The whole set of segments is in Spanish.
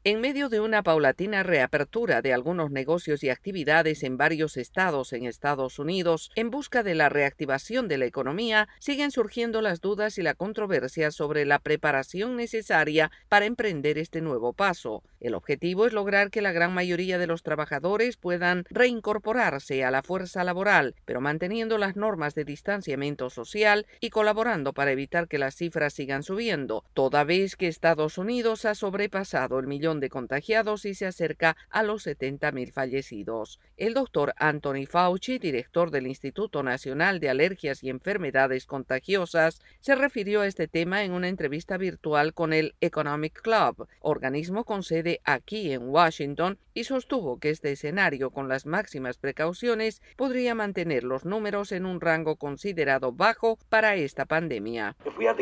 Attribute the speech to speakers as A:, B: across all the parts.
A: En medio de una paulatina reapertura de algunos negocios y actividades en varios estados en Estados Unidos en busca de la reactivación de la economía, siguen surgiendo las dudas y la controversia sobre la preparación necesaria para emprender este nuevo paso. El objetivo es lograr que la gran mayoría de los trabajadores puedan reincorporarse a la fuerza laboral, pero manteniendo las normas de distanciamiento social y colaborando para evitar que las cifras sigan subiendo, toda vez que Estados Unidos ha sobrepasado el millón de contagiados y se acerca a los 70,000 fallecidos. El doctor Anthony Fauci, director del Instituto Nacional de Alergias y Enfermedades Contagiosas, se refirió a este tema en una entrevista virtual con el Economic Club, organismo con sede aquí en Washington, y sostuvo que este escenario, con las máximas precauciones, podría mantener los números en un rango considerado bajo para esta pandemia.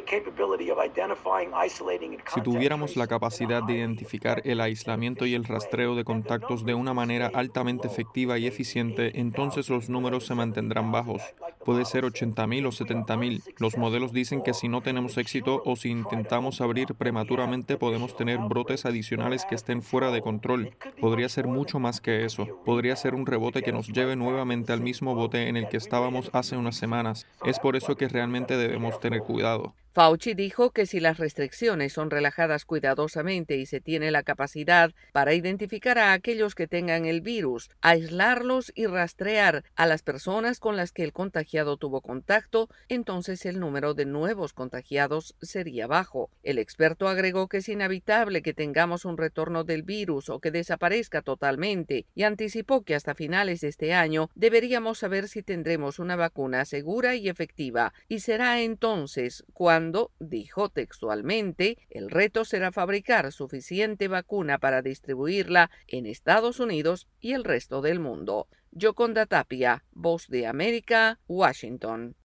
B: Si tuviéramos la capacidad de identificar el aislamiento y el rastreo de contactos de una manera altamente efectiva y eficiente, entonces los números se mantendrán bajos. Puede ser 80,000 o 70,000. Los modelos dicen que si no tenemos éxito o si intentamos abrir prematuramente, podemos tener brotes adicionales que estén fuera de control. Podría ser mucho más que eso. Podría ser un rebote que nos lleve nuevamente al mismo bote en el que estábamos hace unas semanas. Es por eso que realmente debemos tener cuidado.
A: Fauci dijo que si las restricciones son relajadas cuidadosamente y se tiene la capacidad para identificar a aquellos que tengan el virus, aislarlos y rastrear a las personas con las que el contagiado tuvo contacto, entonces el número de nuevos contagiados sería bajo. El experto agregó que es inevitable que tengamos un retorno del virus o que desaparezca totalmente y anticipó que hasta finales de este año deberíamos saber si tendremos una vacuna segura y efectiva, y será entonces cuando, dijo textualmente, el reto será fabricar suficiente vacuna para distribuirla en Estados Unidos y el resto del mundo. Yoconda Tapia, Voz de América, Washington.